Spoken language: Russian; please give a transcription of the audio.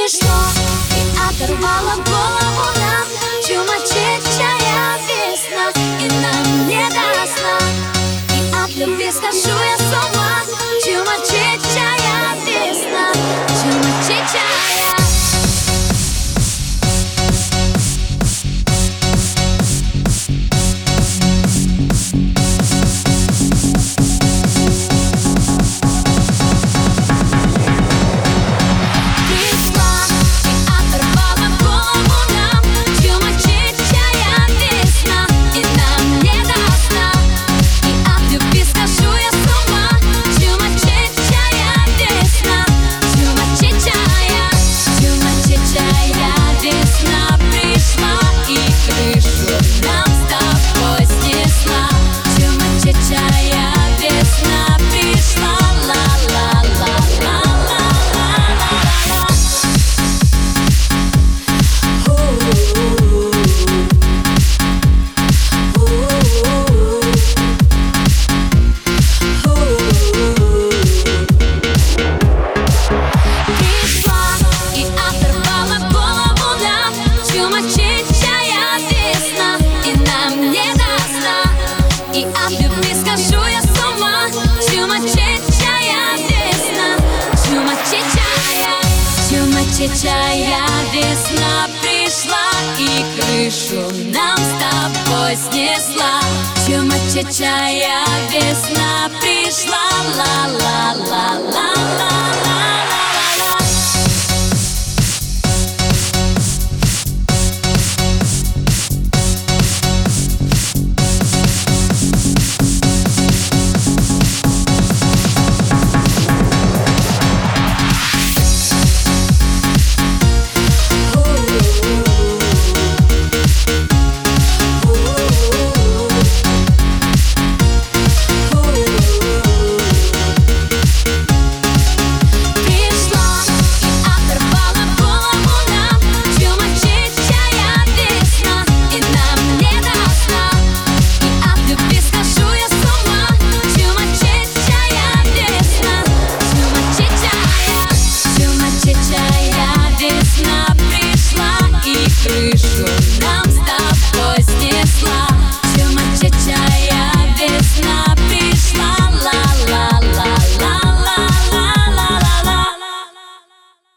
пришло и оторвало голову нам. Чумачечая весна, и нам не до сна. И от любви схожу я с ума. Чумачечая весна, чумачечая. Чумачечая весна пришла и крышу нам с тобой снесла. Чумачечая весна пришла, ла-ла-ла-ла-ла-ла. Чумачечая весна пришла и крышу